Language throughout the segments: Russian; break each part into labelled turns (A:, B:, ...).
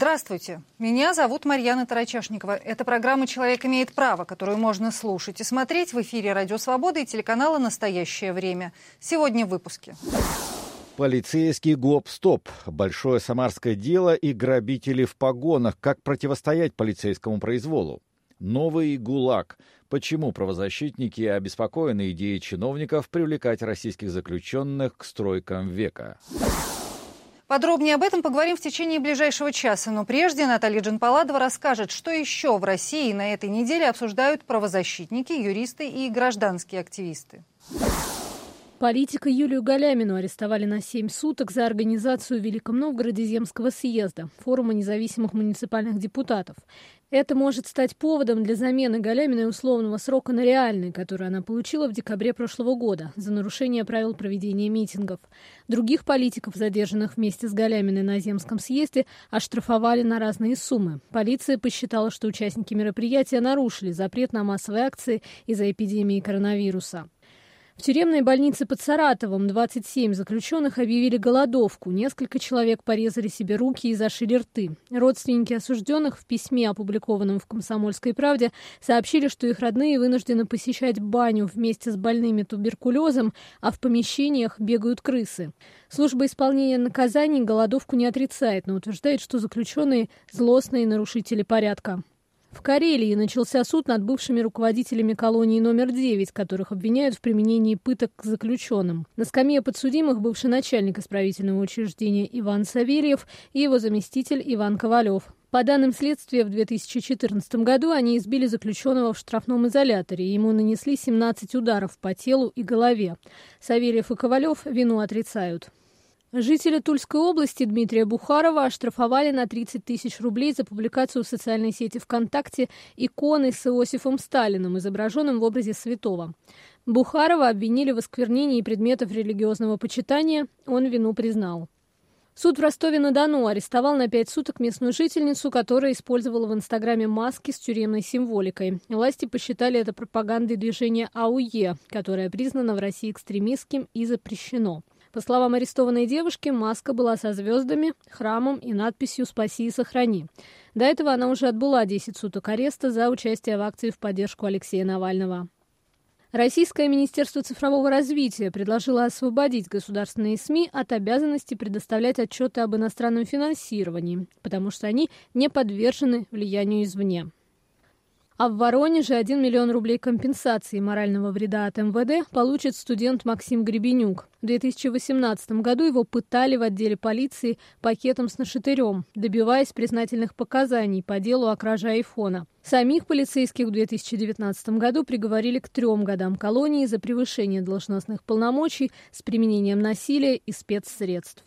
A: Здравствуйте, меня зовут Марьяна Тарачешникова. Это программа «Человек имеет право», которую можно слушать и смотреть в эфире «Радио Свобода» и телеканала «Настоящее время». Сегодня в выпуске.
B: Полицейский гоп-стоп. Большое самарское дело и грабители в погонах. Как противостоять полицейскому произволу? Новый ГУЛАГ. Почему правозащитники обеспокоены идеей чиновников привлекать российских заключенных к стройкам века?
A: Подробнее об этом поговорим в течение ближайшего часа. Но прежде Наталья Джанпаладова расскажет, что еще в России на этой неделе обсуждают правозащитники, юристы и гражданские активисты.
C: Политика Юлию Галямину арестовали на 7 суток за организацию в Великом Новгороде Земского съезда, форума независимых муниципальных депутатов. Это может стать поводом для замены Галяминой условного срока на реальный, который она получила в декабре прошлого года за нарушение правил проведения митингов. Других политиков, задержанных вместе с Галяминой на Земском съезде, оштрафовали на разные суммы. Полиция посчитала, что участники мероприятия нарушили запрет на массовые акции из-за эпидемии коронавируса. В тюремной больнице под Саратовом 27 заключенных объявили голодовку. Несколько человек порезали себе руки и зашили рты. Родственники осужденных в письме, опубликованном в «Комсомольской правде», сообщили, что их родные вынуждены посещать баню вместе с больными туберкулезом, а в помещениях бегают крысы. Служба исполнения наказаний голодовку не отрицает, но утверждает, что заключенные – злостные нарушители порядка. В Карелии начался суд над бывшими руководителями колонии номер 9, которых обвиняют в применении пыток к заключенным. На скамье подсудимых бывший начальник исправительного учреждения Иван Савельев и его заместитель Иван Ковалев. По данным следствия, в 2014 году они избили заключенного в штрафном изоляторе. Ему нанесли 17 ударов по телу и голове. Савельев и Ковалев вину отрицают. Жителя Тульской области Дмитрия Бухарова оштрафовали на 30 тысяч рублей за публикацию в социальной сети ВКонтакте иконы с Иосифом Сталиным, изображенным в образе святого. Бухарова обвинили в осквернении предметов религиозного почитания, он вину признал. Суд в Ростове-на-Дону арестовал на 5 суток местную жительницу, которая использовала в Инстаграме маски с тюремной символикой. Власти посчитали это пропагандой движения АУЕ, которое признано в России экстремистским и запрещено. По словам арестованной девушки, маска была со звездами, храмом и надписью «Спаси и сохрани». До этого она уже отбыла 10 суток ареста за участие в акции в поддержку Алексея Навального. Российское Министерство цифрового развития предложило освободить государственные СМИ от обязанности предоставлять отчеты об иностранном финансировании, потому что они не подвержены влиянию извне. А в Воронеже 1 миллион рублей компенсации морального вреда от МВД получит студент Максим Гребенюк. В 2018 году его пытали в отделе полиции пакетом с нашатырем, добиваясь признательных показаний по делу о краже айфона. Самих полицейских в 2019 году приговорили к 3 годам колонии за превышение должностных полномочий с применением насилия и спецсредств.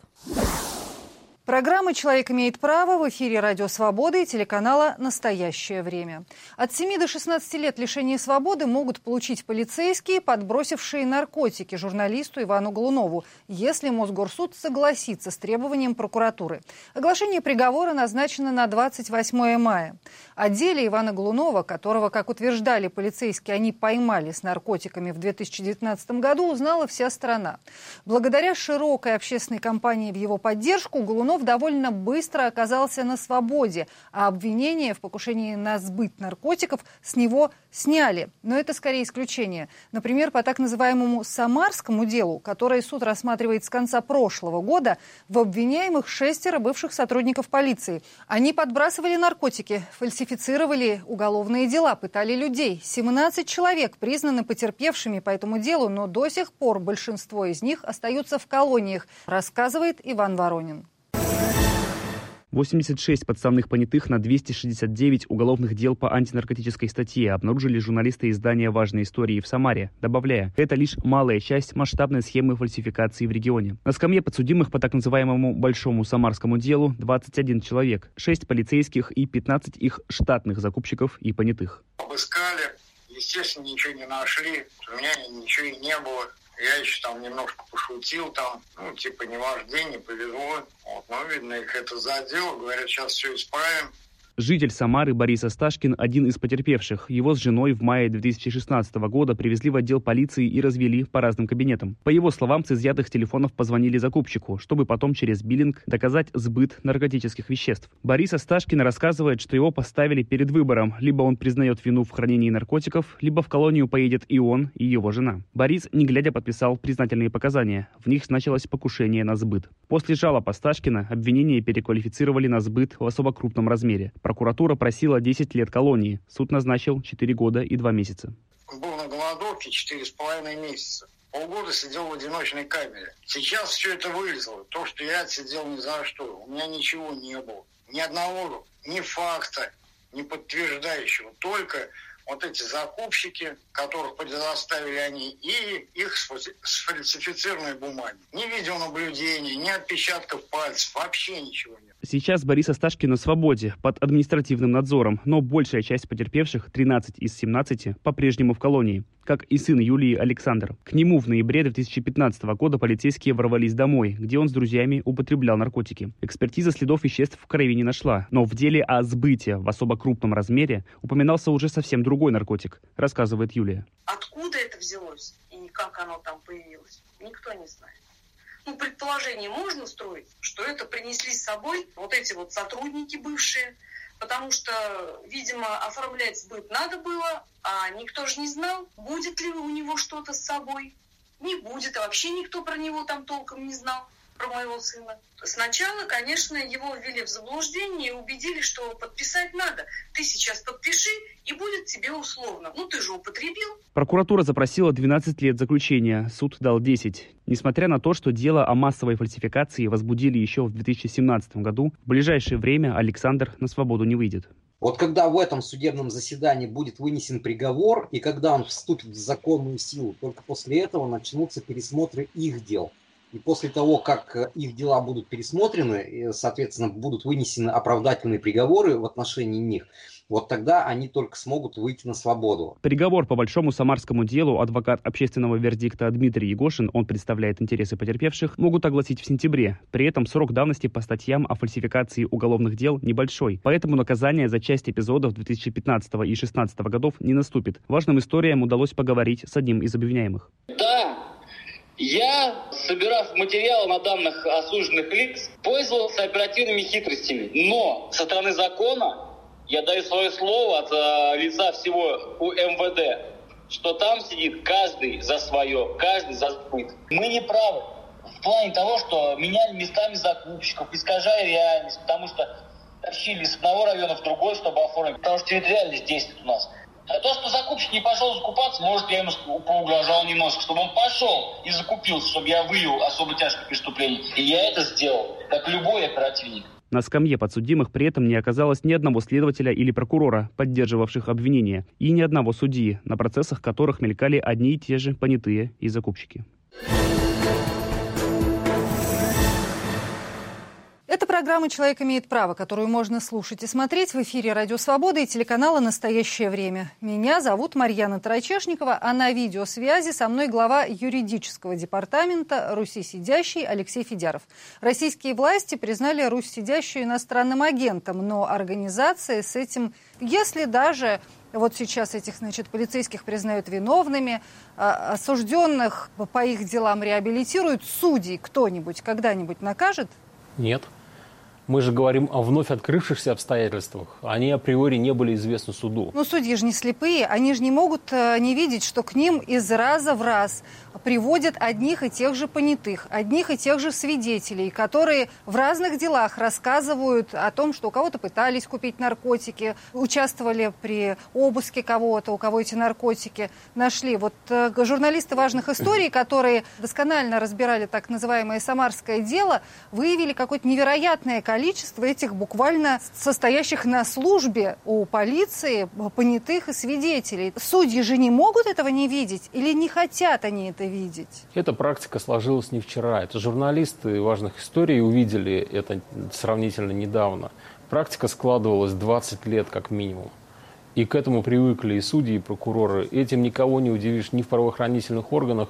A: Программа «Человек имеет право» в эфире «Радио Свобода» и телеканала «Настоящее время». От 7 до 16 лет лишения свободы могут получить полицейские, подбросившие наркотики журналисту Ивану Голунову, если Мосгорсуд согласится с требованием прокуратуры. Оглашение приговора назначено на 28 мая. О деле Ивана Голунова, которого, как утверждали полицейские, они поймали с наркотиками в 2019 году, узнала вся страна. Благодаря широкой общественной кампании в его поддержку Голунов довольно быстро оказался на свободе, а обвинения в покушении на сбыт наркотиков с него сняли. Но это скорее исключение. Например, по так называемому самарскому делу, которое суд рассматривает с конца прошлого года, в обвиняемых 6 бывших сотрудников полиции. Они подбрасывали наркотики, фальсифицировали уголовные дела, пытали людей. 17 человек признаны потерпевшими по этому делу, но до сих пор большинство из них остаются в колониях, рассказывает Иван Воронин.
D: 86 подставных понятых на 269 уголовных дел по антинаркотической статье обнаружили журналисты издания «Важные истории» в Самаре, добавляя, это лишь малая часть масштабной схемы фальсификации в регионе. На скамье подсудимых по так называемому «большому самарскому делу» 21 человек, 6 полицейских и 15 их штатных закупщиков и понятых.
E: Обыскали, естественно, ничего не нашли, у меня ничего и не было. Я еще там немножко пошутил, не ваш день, не повезло. Но, видно, их это задело. Говорят, сейчас все исправим.
D: Житель Самары Борис Осташкин – один из потерпевших. Его с женой в мае 2016 года привезли в отдел полиции и развели по разным кабинетам. По его словам, с изъятых телефонов позвонили закупщику, чтобы потом через биллинг доказать сбыт наркотических веществ. Борис Осташкин рассказывает, что его поставили перед выбором. Либо он признает вину в хранении наркотиков, либо в колонию поедет и он, и его жена. Борис, не глядя, подписал признательные показания. В них значилось покушение на сбыт. После жалоб Осташкина обвинение переквалифицировали на сбыт в особо крупном размере. Прокуратура просила 10 лет колонии. Суд назначил 4 года и 2 месяца.
E: Был на голодовке 4,5 месяца. Полгода сидел в одиночной камере. Сейчас все это вылезло. То, что я отсидел ни за что. У меня ничего не было. Ни одного, ни факта, ни подтверждающего. Только вот эти закупщики, которых предоставили они, и их сфальсифицированные бумаги. Ни видеонаблюдения, ни отпечатков пальцев, вообще ничего нет.
D: Сейчас Борис Осташкин на свободе, под административным надзором, но большая часть потерпевших, 13 из 17, по-прежнему в колонии, как и сын Юлии Александр. К нему в ноябре 2015 года полицейские ворвались домой, где он с друзьями употреблял наркотики. Экспертиза следов веществ в крови не нашла, но в деле о сбыте в особо крупном размере упоминался уже совсем другой наркотик, рассказывает Юлия.
F: Откуда это взялось и как оно там появилось, никто не знает. Предположение можно строить, что это принесли с собой вот эти вот сотрудники бывшие, потому что, видимо, оформлять сбыт надо было, а никто же не знал, будет ли у него что-то с собой. Не будет, а вообще никто про него там толком не знал, про моего сына. Сначала, конечно, его ввели в заблуждение и убедили, что подписать надо. Ты сейчас подпиши, и будет тебе условно. Ты же употребил.
D: Прокуратура запросила 12 лет заключения, суд дал 10. Несмотря на то, что дело о массовой фальсификации возбудили еще в 2017 году, в ближайшее время Александр на свободу не выйдет.
G: Вот когда в этом судебном заседании будет вынесен приговор, и когда он вступит в законную силу, только после этого начнутся пересмотры их дел. И после того, как их дела будут пересмотрены, и, соответственно, будут вынесены оправдательные приговоры в отношении них, вот тогда они только смогут выйти на свободу.
D: Приговор по большому самарскому делу адвокат общественного вердикта Дмитрий Егошин, он представляет интересы потерпевших, могут огласить в сентябре. При этом срок давности по статьям о фальсификации уголовных дел небольшой. Поэтому наказание за часть эпизодов 2015 и 2016 годов не наступит. Важным историям удалось поговорить с одним из обвиняемых.
H: Я, собирав материалы на данных осужденных лиц, пользовался оперативными хитростями. Но со стороны закона я даю свое слово от лица всего МВД, что там сидит каждый за свое, каждый за сбыт. Мы не правы в плане того, что меняли местами закупщиков, искажая реальность, потому что тащили с одного района в другой, чтобы оформить. Потому что территориальность действует у нас. А то, что закупщик не пошел закупаться, может, я ему поугрожал немножко, чтобы он пошел и закупился, чтобы я выявил особо тяжкое преступление. И я это сделал, как любой оперативник.
D: На скамье подсудимых при этом не оказалось ни одного следователя или прокурора, поддерживавших обвинения, и ни одного судьи, на процессах которых мелькали одни и те же понятые и закупщики.
A: Это программа «Человек имеет право», которую можно слушать и смотреть в эфире «Радио Свобода» и телеканала «Настоящее время». Меня зовут Марьяна Тарачешникова, а на видеосвязи со мной глава юридического департамента «Руси сидящий» Алексей Федяров. Российские власти признали Русь сидящую иностранным агентом, но организация с этим, если даже вот сейчас этих, полицейских признают виновными, осужденных по их делам реабилитируют, судей кто-нибудь когда-нибудь накажет?
I: Нет. Мы же говорим о вновь открывшихся обстоятельствах. Они априори не были известны суду.
A: Но судьи же не слепые. Они же не могут не видеть, что к ним из раза в раз приводят одних и тех же понятых, одних и тех же свидетелей, которые в разных делах рассказывают о том, что у кого-то пытались купить наркотики, участвовали при обыске кого-то, у кого эти наркотики нашли. Вот журналисты важных историй, которые досконально разбирали так называемое самарское дело, выявили какое-то невероятное количество этих буквально состоящих на службе у полиции понятых и свидетелей. Судьи же не могут этого не видеть или не хотят они это видеть?
I: Эта практика сложилась не вчера. Это журналисты важных историй увидели это сравнительно недавно. Практика складывалась 20 лет как минимум. И к этому привыкли и судьи, и прокуроры. Этим никого не удивишь ни в правоохранительных органах,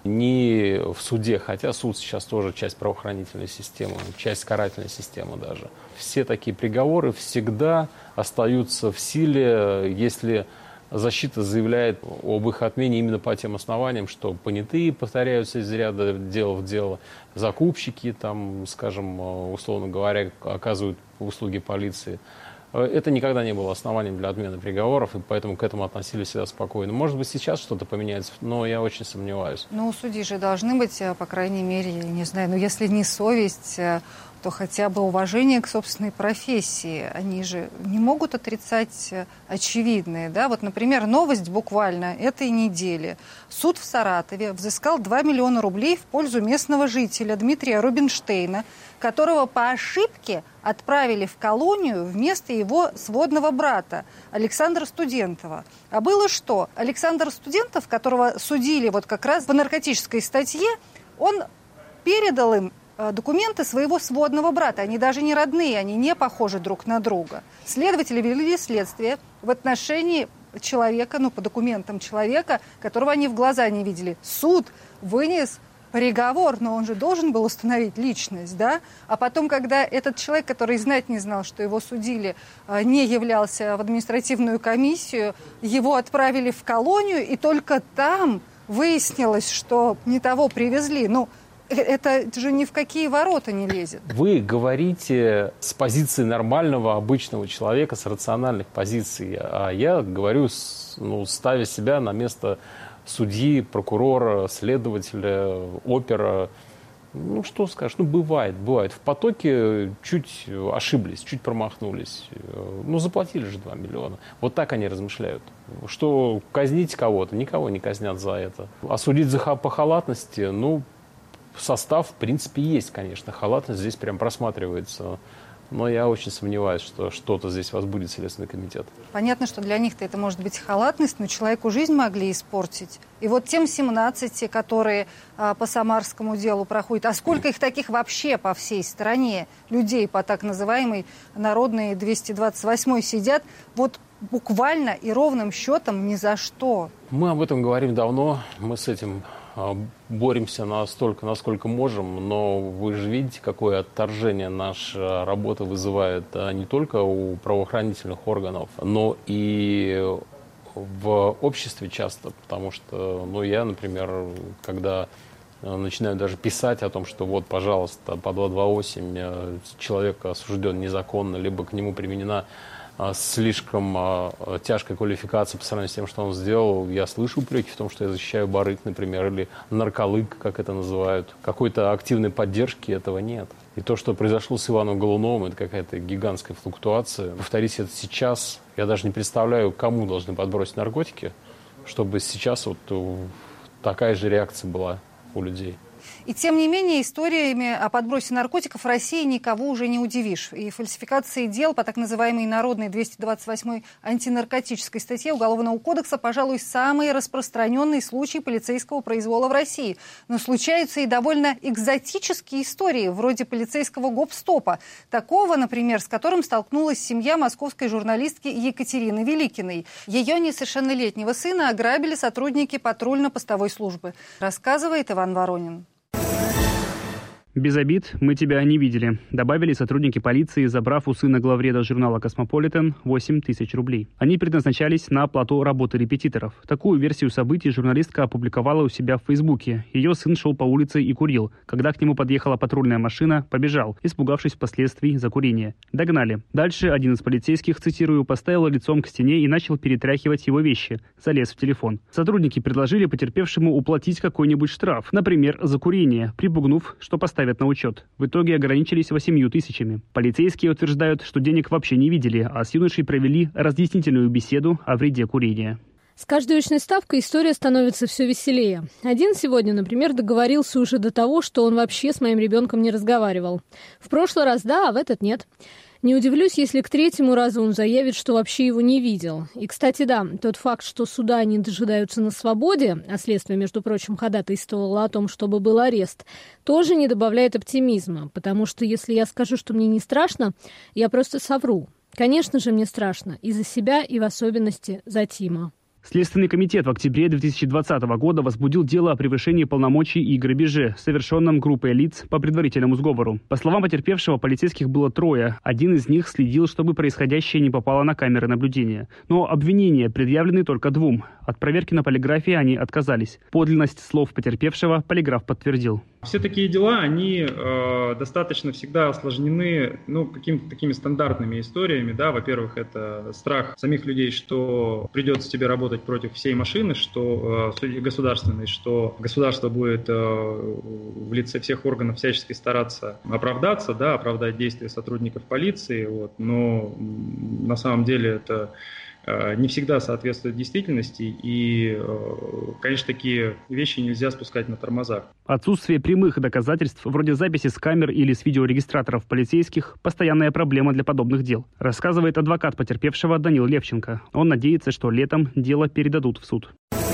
I: ни в суде. Хотя суд сейчас тоже часть правоохранительной системы, часть карательной системы даже. Все такие приговоры всегда остаются в силе, если защита заявляет об их отмене именно по тем основаниям, что понятые повторяются из ряда дела в дело, закупщики, там, скажем, условно говоря, оказывают услуги полиции. Это никогда не было основанием для отмены приговоров, и поэтому к этому относились всегда спокойно. Может быть, сейчас что-то поменяется, но я очень сомневаюсь.
A: Ну, у судей же должны быть, по крайней мере, я не знаю, если не совесть, то хотя бы уважение к собственной профессии. Они же не могут отрицать очевидное. Да? Вот, например, новость буквально этой недели. Суд в Саратове взыскал 2 миллиона рублей в пользу местного жителя Дмитрия Рубинштейна, которого по ошибке отправили в колонию вместо его сводного брата Александра Студентова. А было что? Александр Студентов, которого судили вот как раз по наркотической статье, он передал им документы своего сводного брата. Они даже не родные, они не похожи друг на друга. Следователи вели следствие в отношении человека, по документам человека, которого они в глаза не видели. Суд вынес приговор, но он же должен был установить личность, да? А потом, когда этот человек, который знать не знал, что его судили, не являлся в административную комиссию, его отправили в колонию, и только там выяснилось, что не того привезли. Это же ни в какие ворота не лезет.
I: Вы говорите с позиции нормального, обычного человека, с рациональных позиций. А я говорю, ставя себя на место судьи, прокурора, следователя, опера. Что скажешь? Бывает. В потоке чуть ошиблись, чуть промахнулись. Заплатили же 2 миллиона. Вот так они размышляют. Что казнить кого-то, никого не казнят за это. А судить по халатности, состав, в принципе, есть, конечно. Халатность здесь прям просматривается. Но я очень сомневаюсь, что что-то здесь возбудит Следственный комитет.
A: Понятно, что для них-то это может быть халатность, но человеку жизнь могли испортить. И вот тем 17, которые по Самарскому делу проходят, а сколько их таких вообще по всей стране, людей по так называемой народной 228 сидят, вот буквально и ровным счетом ни за что.
I: Мы об этом говорим давно, мы с этим боремся настолько, насколько можем, но вы же видите, какое отторжение наша работа вызывает не только у правоохранительных органов, но и в обществе часто, потому что, я, например, когда начинаю даже писать о том, что вот, пожалуйста, по 228 человек осужден незаконно, либо к нему применена слишком тяжкая квалификация по сравнению с тем, что он сделал. Я слышу упреки в том, что я защищаю барыг, например, или нарколык, как это называют. Какой-то активной поддержки этого нет. И то, что произошло с Иваном Голуновым, это какая-то гигантская флуктуация. Повторить это сейчас, я даже не представляю, кому должны подбросить наркотики, чтобы сейчас вот такая же реакция была у людей.
A: И тем не менее, историями о подбросе наркотиков в России никого уже не удивишь. И фальсификации дел по так называемой народной 228 антинаркотической статье Уголовного кодекса, пожалуй, самые распространенные случаи полицейского произвола в России. Но случаются и довольно экзотические истории, вроде полицейского гоп-стопа. Такого, например, с которым столкнулась семья московской журналистки Екатерины Великиной. Ее несовершеннолетнего сына ограбили сотрудники патрульно-постовой службы. Рассказывает Иван Воронин.
D: Без обид, мы тебя не видели, добавили сотрудники полиции, забрав у сына главреда журнала «Космополитен» 8 тысяч рублей. Они предназначались на оплату работы репетиторов. Такую версию событий журналистка опубликовала у себя в Фейсбуке. Ее сын шел по улице и курил. Когда к нему подъехала патрульная машина, побежал, испугавшись впоследствии за курение. Догнали. Дальше один из полицейских, цитирую, поставил лицом к стене и начал перетряхивать его вещи. Залез в телефон. Сотрудники предложили потерпевшему уплатить какой-нибудь штраф, например, за курение, припугнув, что поставят на учет. В итоге ограничились 8 тысячами. Полицейские утверждают, что денег вообще не видели, а с юношей провели разъяснительную беседу о вреде курения.
C: С каждой очной ставкой история становится все веселее. Один сегодня, например, договорился уже до того, что он вообще с моим ребенком не разговаривал. В прошлый раз да, а в этот нет. Не удивлюсь, если к третьему разу он заявит, что вообще его не видел. И, кстати, да, тот факт, что суда не дожидаются на свободе, а следствие, между прочим, ходатайствовало о том, чтобы был арест, тоже не добавляет оптимизма. Потому что если я скажу, что мне не страшно, я просто совру. Конечно же, мне страшно. И за себя, и в особенности за Тима.
D: Следственный комитет в октябре 2020 года возбудил дело о превышении полномочий и грабеже, совершенном группой лиц по предварительному сговору. По словам потерпевшего, полицейских было 3. Один из них следил, чтобы происходящее не попало на камеры наблюдения. Но обвинения предъявлены только 2. От проверки на полиграфе они отказались. Подлинность слов потерпевшего полиграф подтвердил.
J: Все такие дела, они достаточно всегда осложнены какими-то такими стандартными историями. Да? Во-первых, это страх самих людей, что придется тебе работать против всей машины, что государственной, что государство будет в лице всех органов всячески стараться оправдаться, да, оправдать действия сотрудников полиции. Вот. Но на самом деле это не всегда соответствует действительности, и, конечно, такие вещи нельзя спускать на тормозах.
D: Отсутствие прямых доказательств, вроде записи с камер или с видеорегистраторов полицейских, постоянная проблема для подобных дел, рассказывает адвокат потерпевшего Данил Левченко. Он надеется, что летом дело передадут в суд.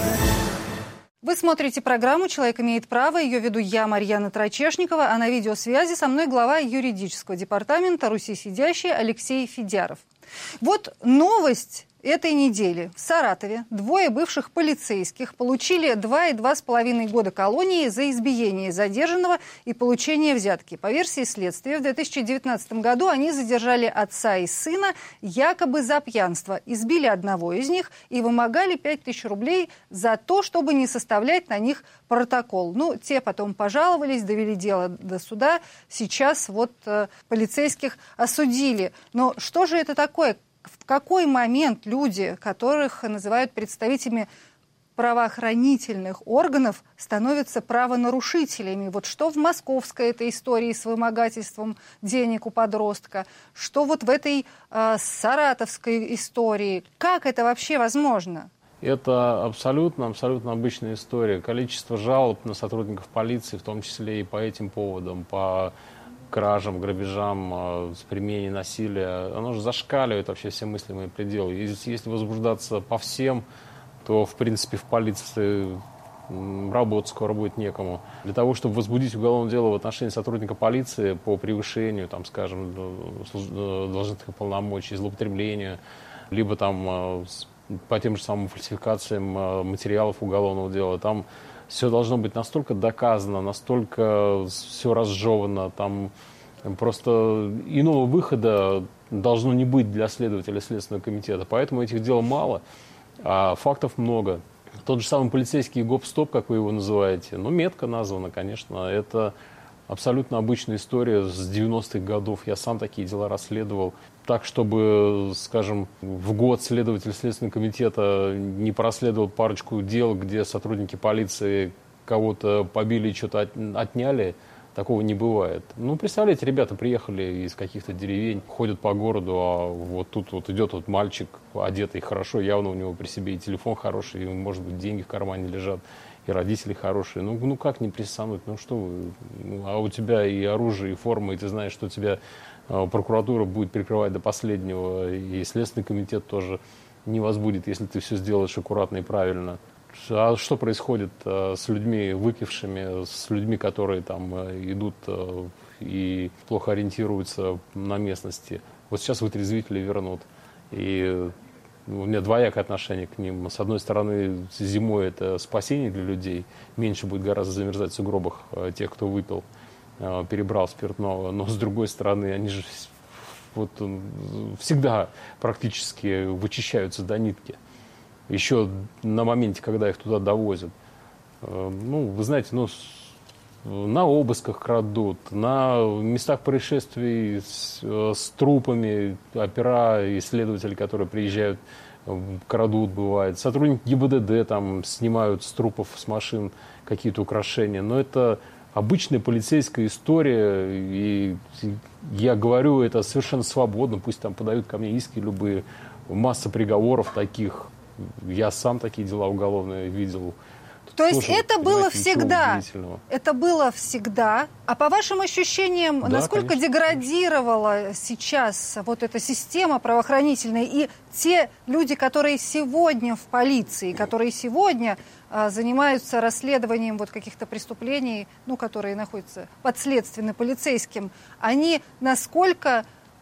A: Вы смотрите программу «Человек имеет право». Ее веду я, Марьяна Трачешникова, а на видеосвязи со мной глава юридического департамента «Руси сидящий» Алексей Федяров. Вот новость этой недели. В Саратове 2 бывших полицейских получили 2 и 2,5 года колонии за избиение задержанного и получение взятки. По версии следствия, в 2019 году они задержали отца и сына якобы за пьянство, избили одного из них и вымогали 5000 рублей за то, чтобы не составлять на них протокол. Те потом пожаловались, довели дело до суда. Сейчас полицейских осудили. Но что же это такое? В какой момент люди, которых называют представителями правоохранительных органов, становятся правонарушителями? Что в московской этой истории с вымогательством денег у подростка? Что в этой саратовской истории? Как это вообще возможно?
I: Это абсолютно обычная история. Количество жалоб на сотрудников полиции, в том числе и по этим поводам, по кражам, грабежам, с применением насилия, оно же зашкаливает вообще все мыслимые пределы. И если возбуждаться по всем, то, в принципе, в полиции работать скоро будет некому. Для того, чтобы возбудить уголовное дело в отношении сотрудника полиции по превышению, должностных полномочий, злоупотреблению, либо по тем же самым фальсификациям материалов уголовного дела, там все должно быть настолько доказано, настолько все разжевано, там просто иного выхода должно не быть для следователя Следственного комитета. Поэтому этих дел мало, а фактов много. Тот же самый полицейский гоп-стоп, как вы его называете, метко названо, конечно, это абсолютно обычная история с 90-х годов. Я сам такие дела расследовал. Так, чтобы, скажем, в год следователь Следственного комитета не проследовал парочку дел, где сотрудники полиции кого-то побили и что-то отняли, такого не бывает. Представляете, ребята приехали из каких-то деревень, ходят по городу, а тут идет мальчик, одетый хорошо, явно у него при себе и телефон хороший, и, может быть, деньги в кармане лежат, и родители хорошие. Как не прессануть? Что вы? А у тебя и оружие, и форма, и ты знаешь, что тебя прокуратура будет прикрывать до последнего, и Следственный комитет тоже не возбудит, если ты все сделаешь аккуратно и правильно. А что происходит с людьми выпившими, с людьми, которые идут и плохо ориентируются на местности? Сейчас вытрезвители вернут. И у меня двоякое отношение к ним. С одной стороны, зимой это спасение для людей, меньше будет гораздо замерзать в сугробах тех, кто выпил, перебрал спиртного, но с другой стороны, они же всегда практически вычищаются до нитки. Еще на моменте, когда их туда довозят. Вы знаете, на обысках крадут, на местах происшествий с трупами опера и следователи, которые приезжают, крадут, бывает. Сотрудники ГИБДД снимают с трупов, с машин какие-то украшения. Но это обычная полицейская история, и я говорю это совершенно свободно, пусть подают ко мне иски любые, масса приговоров таких, я сам такие дела уголовные видел.
A: То есть это было всегда? Это было всегда. А по вашим ощущениям,
I: да,
A: насколько
I: конечно,
A: деградировала сейчас эта система правоохранительная и те люди, которые сегодня в полиции, которые сегодня занимаются расследованием каких-то преступлений, которые находятся подследственно полицейским, они насколько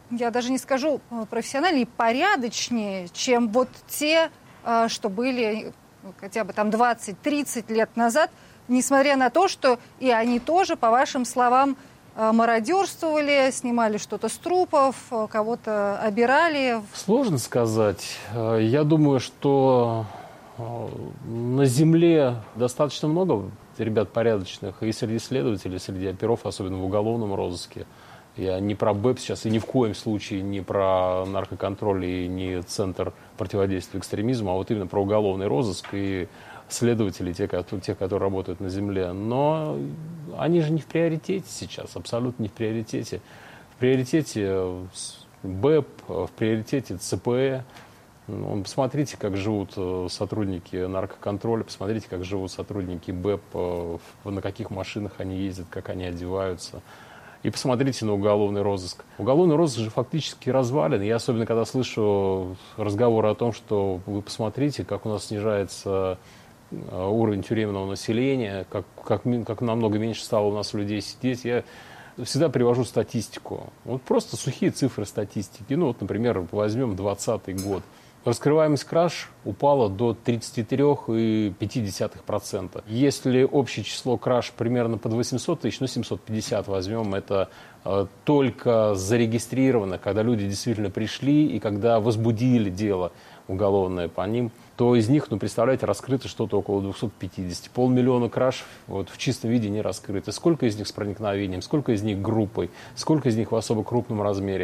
A: я даже не скажу профессиональнее, порядочнее, чем вот те, что были хотя бы там 20-30 лет назад, несмотря на то, что и они тоже, по вашим словам, мародерствовали, снимали что-то с трупов, кого-то обирали?
I: Сложно сказать. Я думаю, что на земле достаточно много ребят порядочных и среди следователей, и среди оперов, особенно в уголовном розыске. Я не про БЭП сейчас и ни в коем случае не про наркоконтроль и не Центр противодействия экстремизму, а вот именно про уголовный розыск и следователи, те, которые работают на земле. Но они же не в приоритете сейчас, абсолютно не в приоритете. В приоритете БЭП, в приоритете ЦПЭ. Посмотрите, как живут сотрудники наркоконтроля, посмотрите, как живут сотрудники БЭП, на каких машинах они ездят, как они одеваются. И посмотрите на уголовный розыск. Уголовный розыск же фактически развален. Я особенно, когда слышу разговоры о том, что вы посмотрите, как у нас снижается уровень тюремного населения, как намного меньше стало у нас людей сидеть. Я всегда привожу статистику. Вот просто сухие цифры статистики. Ну, вот, например, возьмем 2020 год. Раскрываемость краж упала до 33,5%. Если общее число краж примерно под 800 тысяч, 750 возьмем, это только зарегистрировано, когда люди действительно пришли и когда возбудили дело уголовное по ним, то из них, представляете, раскрыто что-то около 250. 500 000 краж вот, в чистом виде не раскрыты. Сколько из них с проникновением, сколько из них группой, сколько из них в особо крупном размере?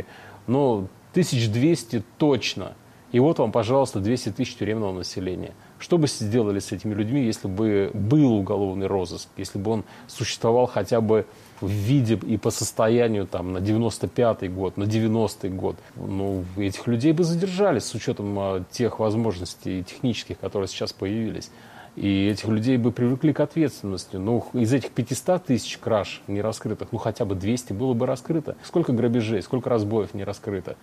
I: 1200 точно. И вот вам, пожалуйста, 200 тысяч тюремного населения. Что бы сделали с этими людьми, если бы был уголовный розыск, если бы он существовал хотя бы в виде и по состоянию там, на 95-й год, на 90-й год? Этих людей бы задержали с учетом тех возможностей технических, которые сейчас появились. И этих людей бы привлекли к ответственности. Из этих 500 тысяч краж не раскрытых, хотя бы 200 было бы раскрыто. Сколько грабежей, сколько разбоев не раскрыто.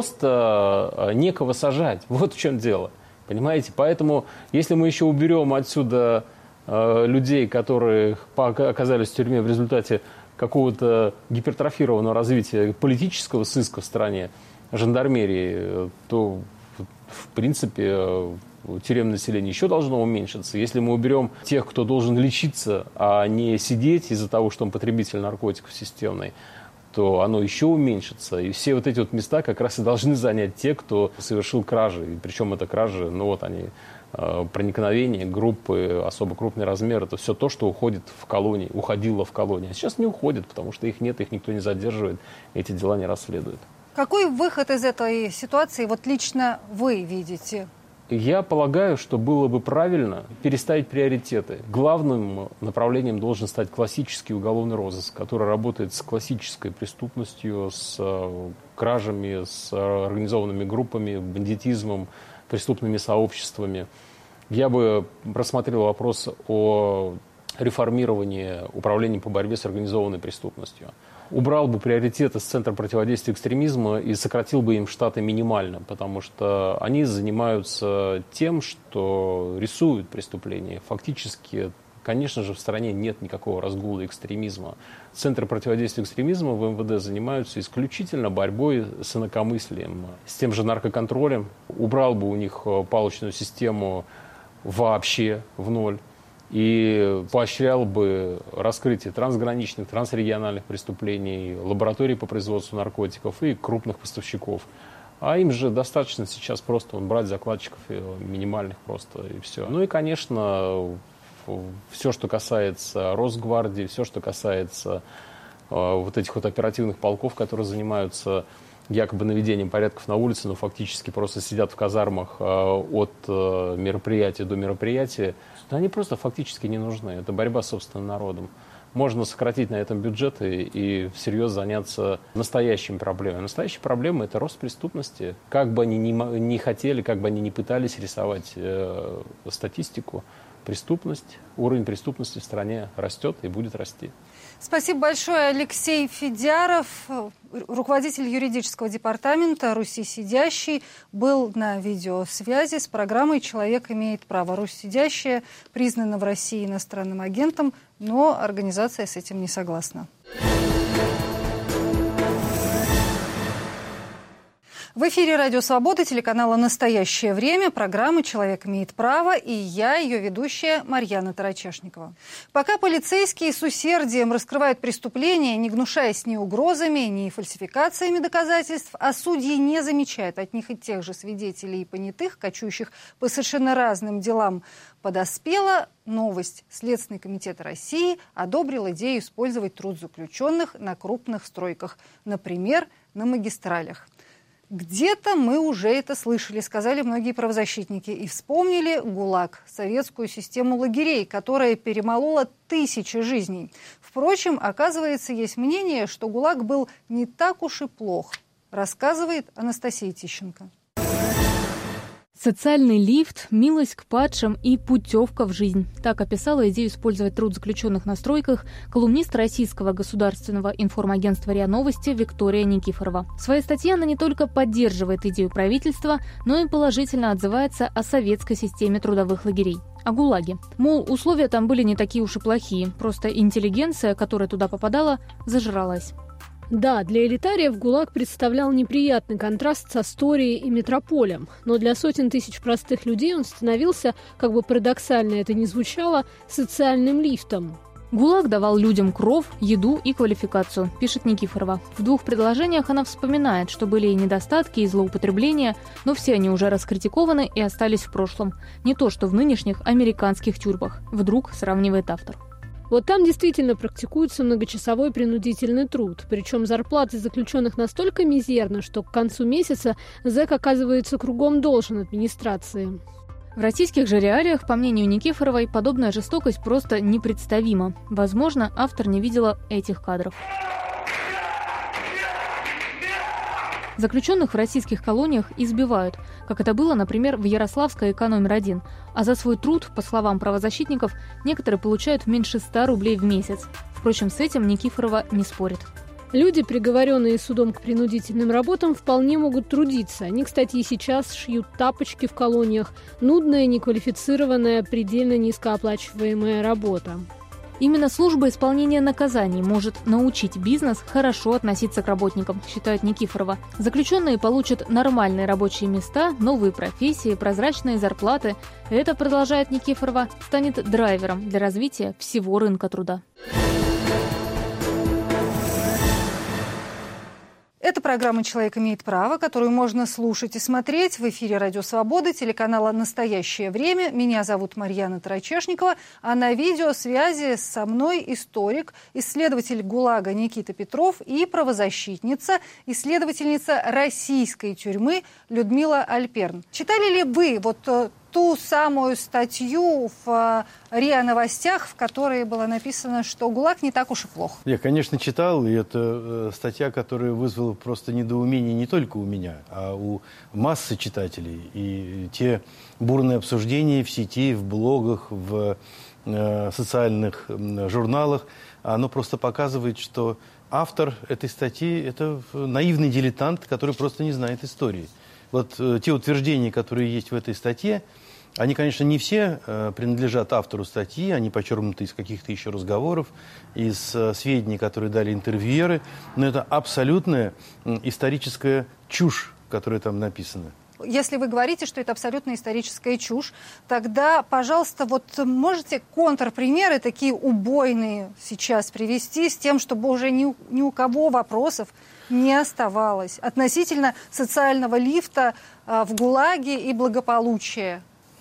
I: Просто некого сажать. Вот в чем дело. Понимаете? Поэтому, если мы еще уберем отсюда людей, которые оказались в тюрьме в результате какого-то гипертрофированного развития политического сыска в стране, жандармерии, то, в принципе, тюремное население еще должно уменьшиться. Если мы уберем тех, кто должен лечиться, а не сидеть из-за того, что он потребитель наркотиков системный, то оно еще уменьшится. И все вот эти вот места как раз и должны занять те, кто совершил кражи. И причем это кражи, они проникновение, группы, особо крупный размер, это все то, что уходит в колонии, уходило в колонии. А сейчас не уходит, потому что их нет, их никто не задерживает, эти дела не расследуют.
A: Какой выход из этой ситуации лично вы видите?
I: Я полагаю, что было бы правильно переставить приоритеты. Главным направлением должен стать классический уголовный розыск, который работает с классической преступностью, с кражами, с организованными группами, бандитизмом, преступными сообществами. Я бы рассмотрел вопрос о реформировании управления по борьбе с организованной преступностью. Убрал бы приоритеты с Центра противодействия экстремизма и сократил бы им штаты минимально, потому что они занимаются тем, что рисуют преступления. Фактически, конечно же, в стране нет никакого разгула экстремизма. Центры противодействия экстремизма в МВД занимаются исключительно борьбой с инакомыслием, с тем же наркоконтролем. Убрал бы у них палочную систему вообще в ноль. И поощрял бы раскрытие трансграничных, трансрегиональных преступлений, лабораторий по производству наркотиков и крупных поставщиков. А им же достаточно сейчас просто брать закладчиков минимальных просто и все. И, конечно, все, что касается Росгвардии, все, что касается вот этих вот оперативных полков, которые занимаются якобы наведением порядков на улице, но фактически просто сидят в казармах от мероприятия до мероприятия, они просто фактически не нужны. Это борьба с собственным народом. Можно сократить на этом бюджеты и всерьез заняться настоящими проблемами. Настоящие проблемы – это рост преступности. Как бы они ни хотели, как бы они ни пытались рисовать статистику, уровень преступности в стране растет и будет расти.
A: Спасибо большое. Алексей Федяров, руководитель юридического департамента «Руси сидящий», был на видеосвязи с программой «Человек имеет право». «Русь сидящая» признана в России иностранным агентом, но организация с этим не согласна. В эфире «Радио Свобода», телеканала «Настоящее время», программы «Человек имеет право», и я, ее ведущая, Марьяна Тарачешникова. Пока полицейские с усердием раскрывают преступления, не гнушаясь ни угрозами, ни фальсификациями доказательств, а судьи не замечают от них и тех же свидетелей и понятых, кочующих по совершенно разным делам, подоспела новость. Следственный комитет России одобрил идею использовать труд заключенных на крупных стройках, например, на магистралях. Где-то мы уже это слышали, сказали многие правозащитники, и вспомнили ГУЛАГ, советскую систему лагерей, которая перемолола тысячи жизней. Впрочем, оказывается, есть мнение, что ГУЛАГ был не так уж и плох, рассказывает Анастасия Тищенко.
C: Социальный лифт, милость к падшим и путевка в жизнь. Так описала идею использовать труд заключенных на стройках колумнист российского государственного информагентства РИА Новости Виктория Никифорова. В своей статье она не только поддерживает идею правительства, но и положительно отзывается о советской системе трудовых лагерей. О ГУЛАГе. Мол, условия там были не такие уж и плохие, просто интеллигенция, которая туда попадала, зажралась. Да, для элитариев ГУЛАГ представлял неприятный контраст с Асторией и метрополем, но для сотен тысяч простых людей он становился, как бы парадоксально это ни звучало, социальным лифтом. ГУЛАГ давал людям кров, еду и квалификацию, пишет Никифорова. В 2 предложениях она вспоминает, что были и недостатки, и злоупотребления, но все они уже раскритикованы и остались в прошлом. Не то, что в нынешних американских тюрьмах, вдруг сравнивает автор. Вот там действительно практикуется многочасовой принудительный труд. Причем зарплаты заключенных настолько мизерны, что к концу месяца зэк оказывается кругом должен администрации. В российских же реалиях, по мнению Никифоровой, подобная жестокость просто непредставима. Возможно, автор не видела этих кадров. Заключенных в российских колониях избивают, как это было, например, в Ярославской ИК номер 1. А за свой труд, по словам правозащитников, некоторые получают меньше 100 рублей в месяц. Впрочем, с этим Никифорова не спорит. Люди, приговоренные судом к принудительным работам, вполне могут трудиться. Они, кстати, и сейчас шьют тапочки в колониях. Нудная, неквалифицированная, предельно низкооплачиваемая работа. Именно служба исполнения наказаний может научить бизнес хорошо относиться к работникам, считает Никифорова. Заключенные получат нормальные рабочие места, новые профессии, прозрачные зарплаты. Это, продолжает Никифорова, станет драйвером для развития всего рынка труда.
A: Это программа «Человек имеет право», которую можно слушать и смотреть в эфире «Радио Свобода», телеканала «Настоящее время». Меня зовут Марьяна Тарачешникова, а на видеосвязи со мной историк, исследователь ГУЛАГа Никита Петров и правозащитница, исследовательница российской тюрьмы Людмила Альперн. Читали ли вы ту самую статью в РИА Новостях, в которой было написано, что ГУЛАГ не так уж и плох?
K: Я, конечно, читал, и это статья, которая вызвала просто недоумение не только у меня, а у массы читателей. И те бурные обсуждения в сети, в блогах, в социальных журналах, оно просто показывает, что автор этой статьи – это наивный дилетант, который просто не знает истории. Вот те утверждения, которые есть в этой статье, они, конечно, не все принадлежат автору статьи, они почерпнуты из каких-то еще разговоров, из сведений, которые дали интервьюеры, но это абсолютная историческая чушь, которая там написана.
A: Если вы говорите, что это абсолютно историческая чушь, тогда, пожалуйста, можете контрпримеры такие убойные сейчас привести с тем, чтобы уже ни у кого вопросов не оставалось относительно социального лифта в ГУЛАГе и благополучия.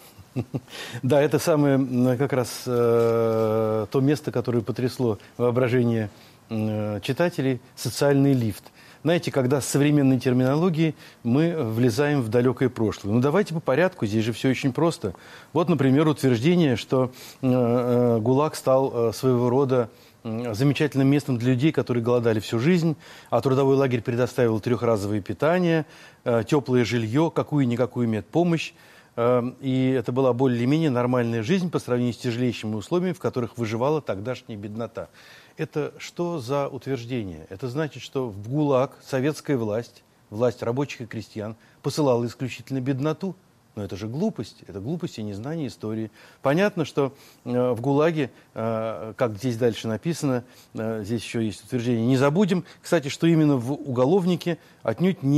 K: Да, это самое как раз то место, которое потрясло воображение читателей, социальный лифт. Знаете, когда с современной терминологией мы влезаем в далекое прошлое. Ну, давайте по порядку, здесь же все очень просто. Вот, например, утверждение, что ГУЛАГ стал своего рода замечательным местом для людей, которые голодали всю жизнь, а трудовой лагерь предоставил 3-разовое питание, теплое жилье, какую-никакую медпомощь. И это была более-менее нормальная жизнь по сравнению с тяжелейшими условиями, в которых выживала тогдашняя беднота. Это что за утверждение? Это значит, что в ГУЛАГ советская власть рабочих и крестьян, посылала исключительно бедноту. Но это же глупость, это глупость и незнание истории. Понятно, что в ГУЛАГе, как здесь дальше написано, здесь еще есть утверждение, не забудем, кстати, что именно в уголовнике отнюдь не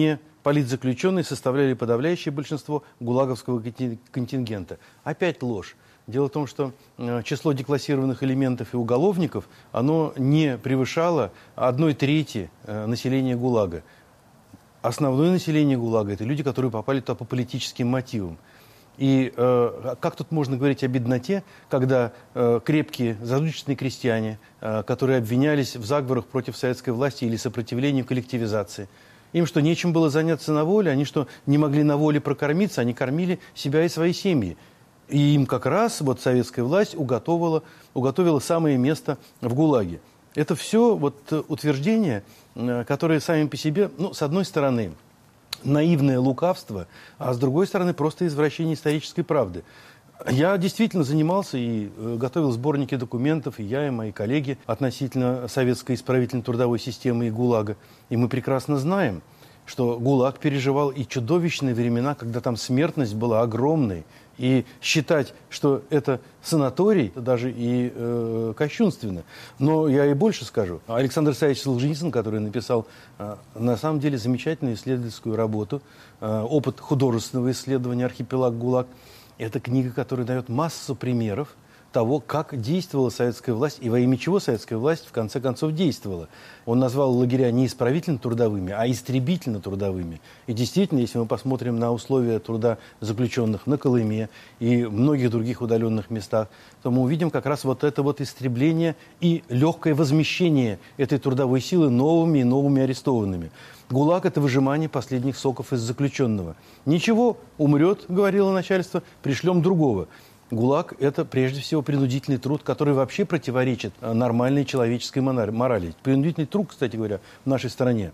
K: политзаключенные составляли подавляющее большинство гулаговского контингента. Опять ложь. Дело в том, что число деклассированных элементов и уголовников, оно не превышало 1/3 населения ГУЛАГа. Основное население ГУЛАГа – это люди, которые попали туда по политическим мотивам. И как тут можно говорить о бедноте, когда крепкие, зажиточные крестьяне, которые обвинялись в заговорах против советской власти или сопротивлению коллективизации, им что, нечем было заняться на воле? Они что, не могли на воле прокормиться? Они кормили себя и свои семьи. И им как раз вот советская власть уготовила самое место в ГУЛАГе. Это все вот утверждения, которые сами по себе, ну, с одной стороны, наивное лукавство, а с другой стороны, просто извращение исторической правды. Я действительно занимался и готовил сборники документов, и я, и мои коллеги, относительно советской исправительно-трудовой системы и ГУЛАГа. И мы прекрасно знаем, что ГУЛАГ переживал и чудовищные времена, когда там смертность была огромной. И считать, что это санаторий, даже и кощунственно. Но я и больше скажу. Александр Исаевич Солженицын, который написал на самом деле замечательную исследовательскую работу, опыт художественного исследования «Архипелаг ГУЛАГ», это книга, которая дает массу примеров того, как действовала советская власть и во имя чего советская власть в конце концов действовала. Он назвал лагеря не исправительно-трудовыми, а истребительно-трудовыми. И действительно, если мы посмотрим на условия труда заключенных на Колыме и многих других удаленных местах, то мы увидим как раз вот это вот истребление и легкое возмещение этой трудовой силы новыми и новыми арестованными. ГУЛАГ – это выжимание последних соков из заключенного. Ничего, умрет, говорило начальство, пришлем другого. ГУЛАГ – это прежде всего принудительный труд, который вообще противоречит нормальной человеческой морали. Принудительный труд, кстати говоря, в нашей стране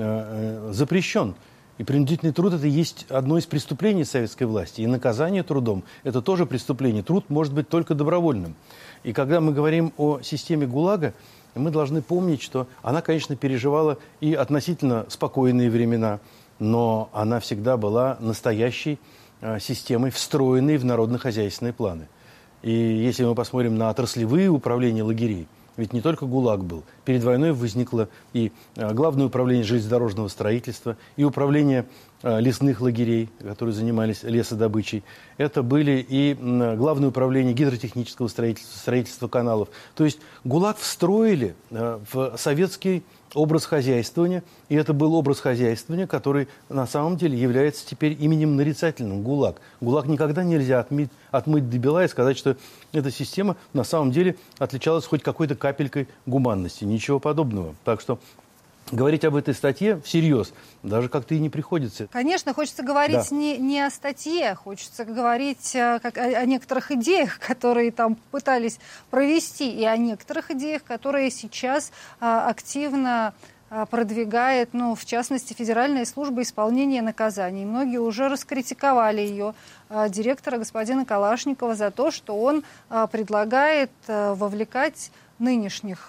K: запрещен. И принудительный труд – это и есть одно из преступлений советской власти. И наказание трудом – это тоже преступление. Труд может быть только добровольным. И когда мы говорим о системе ГУЛАГа, мы должны помнить, что она, конечно, переживала и относительно спокойные времена, но она всегда была настоящей системой, встроенной в народно-хозяйственные планы. И если мы посмотрим на отраслевые управления лагерей, ведь не только ГУЛАГ был. Перед войной возникло и Главное управление железнодорожного строительства, и управление лесных лагерей, которые занимались лесодобычей. Это были и Главное управление гидротехнического строительства каналов. То есть ГУЛАГ встроили в советский образ хозяйствования, и это был образ хозяйствования, который на самом деле является теперь именем нарицательным – ГУЛАГ. ГУЛАГ никогда нельзя отмыть до бела и сказать, что эта система на самом деле отличалась хоть какой-то капелькой гуманности. Ничего подобного. Так что говорить об этой статье всерьез даже как-то и не приходится.
A: Конечно, хочется говорить не о статье, хочется говорить о некоторых идеях, которые там пытались провести, и о некоторых идеях, которые сейчас активно продвигает, в частности, Федеральная служба исполнения наказаний. Многие уже раскритиковали ее директора господина Калашникова за то, что он предлагает вовлекать нынешних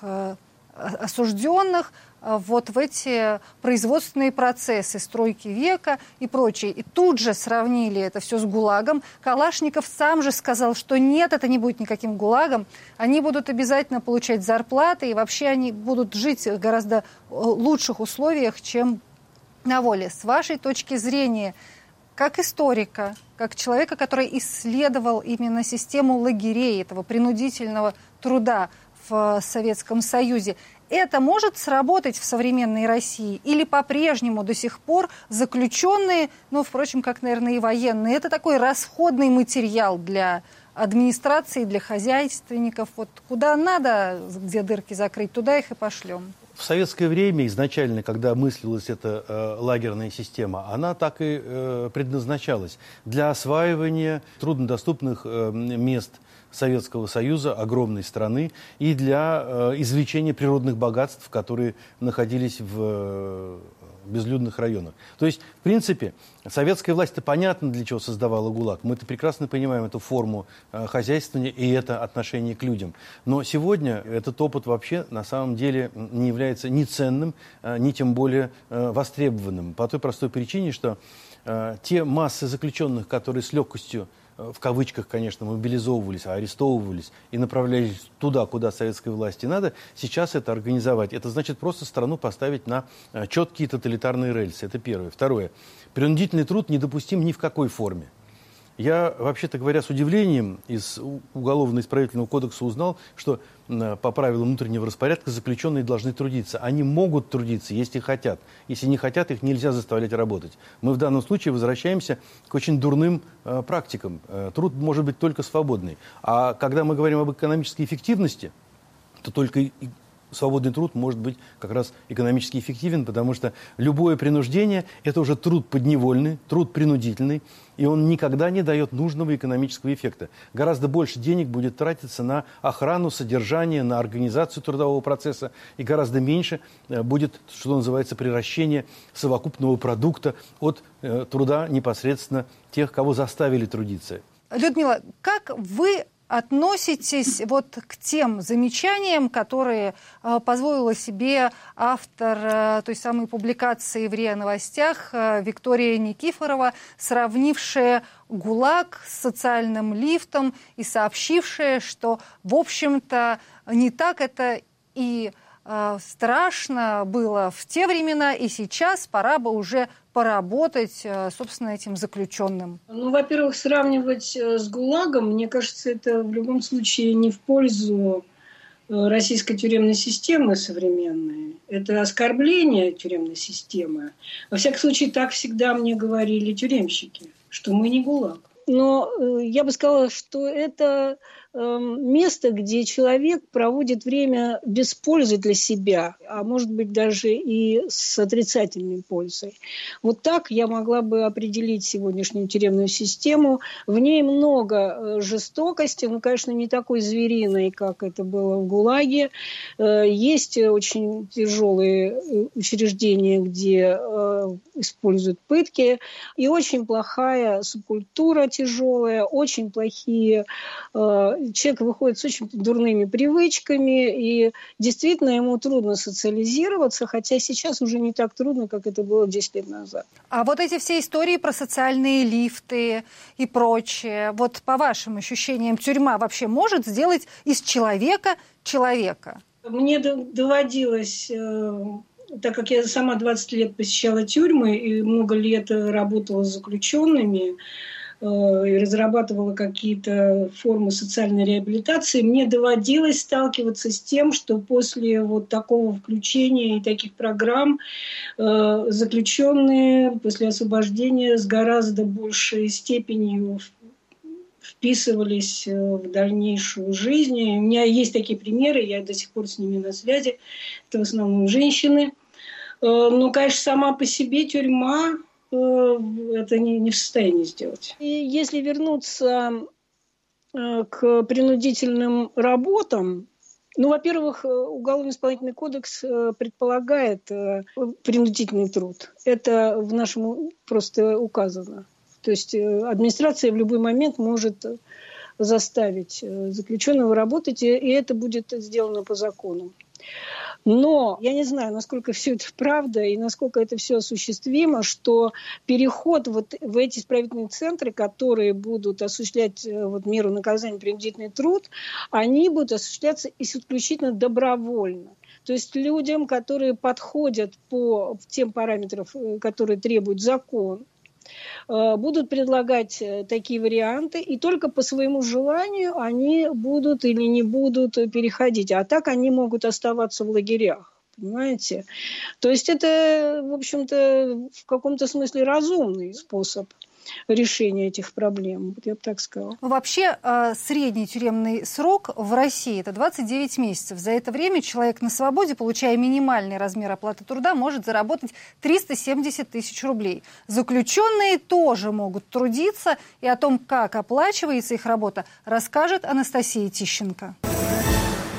A: осужденных вот в эти производственные процессы, стройки века и прочее. И тут же сравнили это все с ГУЛАГом. Калашников сам же сказал, что нет, это не будет никаким ГУЛАГом. Они будут обязательно получать зарплаты, и вообще они будут жить в гораздо лучших условиях, чем на воле. С вашей точки зрения, как историка, как человека, который исследовал именно систему лагерей, этого принудительного труда в Советском Союзе, это может сработать в современной России? Или по-прежнему до сих пор заключенные, впрочем, как, наверное, и военные, это такой расходный материал для администрации, для хозяйственников? Вот куда надо, где дырки закрыть, туда их и пошлем.
K: В советское время изначально, когда мыслилась эта лагерная система, она так и предназначалась для осваивания труднодоступных мест Советского Союза, огромной страны, и для извлечения природных богатств, которые находились в безлюдных районах. То есть, в принципе, советская власть-то понятно, для чего создавала ГУЛАГ. Мы-то прекрасно понимаем эту форму хозяйствования и это отношение к людям. Но сегодня этот опыт вообще на самом деле не является ни ценным, ни тем более востребованным. По той простой причине, что те массы заключенных, которые с легкостью, в кавычках, конечно, мобилизовывались, арестовывались и направлялись туда, куда советской власти надо, сейчас это организовать. Это значит просто страну поставить на четкие тоталитарные рельсы. Это первое. Второе. Принудительный труд недопустим ни в какой форме. Я, вообще-то говоря, с удивлением из Уголовно-исправительного кодекса узнал, что по правилам внутреннего распорядка заключенные должны трудиться. Они могут трудиться, если хотят. Если не хотят, их нельзя заставлять работать. Мы в данном случае возвращаемся к очень дурным практикам. Труд может быть только свободный. А когда мы говорим об экономической эффективности, то только свободный труд может быть как раз экономически эффективен, потому что любое принуждение – это уже труд подневольный, труд принудительный, и он никогда не дает нужного экономического эффекта. Гораздо больше денег будет тратиться на охрану, содержание, на организацию трудового процесса, и гораздо меньше будет, что называется, приращение совокупного продукта от труда непосредственно тех, кого заставили трудиться.
A: Людмила, как вы относитесь вот к тем замечаниям, которые позволила себе автор той самой публикации в РИА Новостях Виктория Никифорова, сравнившая ГУЛАГ с социальным лифтом и сообщившая, что, в общем-то, не так это и страшно было в те времена, и сейчас пора бы уже поработать, собственно, этим заключенным?
L: Ну, во-первых, сравнивать с ГУЛАГом, мне кажется, это в любом случае не в пользу российской тюремной системы современной. Это оскорбление тюремной системы. Во всяком случае, так всегда мне говорили тюремщики, что мы не ГУЛАГ. Но я бы сказала, что это место, где человек проводит время без пользы для себя, а может быть даже и с отрицательной пользой. Вот так я могла бы определить сегодняшнюю тюремную систему. В ней много жестокости, но, конечно, не такой звериной, как это было в ГУЛАГе. Есть очень тяжелые учреждения, где используют пытки, и очень плохая субкультура тяжелая, очень плохие... Человек выходит с очень дурными привычками, и действительно ему трудно социализироваться, хотя сейчас уже не так трудно, как это было 10 лет назад.
A: А вот эти все истории про социальные лифты и прочее, вот по вашим ощущениям, тюрьма вообще может сделать из человека человека? Мне
L: доводилось... Так как я сама 20 лет посещала тюрьмы и много лет работала с заключенными, и разрабатывала какие-то формы социальной реабилитации, мне доводилось сталкиваться с тем, что после вот такого включения и таких программ заключенные после освобождения с гораздо большей степенью вписывались в дальнейшую жизнь. И у меня есть такие примеры, я до сих пор с ними на связи. Это в основном женщины. Но, конечно, сама по себе тюрьма это не в состоянии сделать. И если вернуться к принудительным работам, ну, во-первых, Уголовно-исполнительный кодекс предполагает принудительный труд. Это в нашем просто указано. То есть администрация в любой момент может заставить заключенного работать, и это будет сделано по закону. Но я не знаю, насколько все это правда и насколько это все осуществимо, что переход вот в эти исправительные центры, которые будут осуществлять вот меру наказания принудительный труд, они будут осуществляться исключительно добровольно. То есть людям, которые подходят по тем параметрам, которые требует закон, будут предлагать такие варианты, и только по своему желанию они будут или не будут переходить. А так они могут оставаться в лагерях, понимаете? То есть это, в общем-то, в каком-то смысле разумный способ решения этих проблем, я бы так сказала.
A: Вообще, средний тюремный срок в России – это 29 месяцев. За это время человек на свободе, получая минимальный размер оплаты труда, может заработать 370 тысяч рублей. Заключенные тоже могут трудиться, и о том, как оплачивается их работа, расскажет Анастасия Тищенко.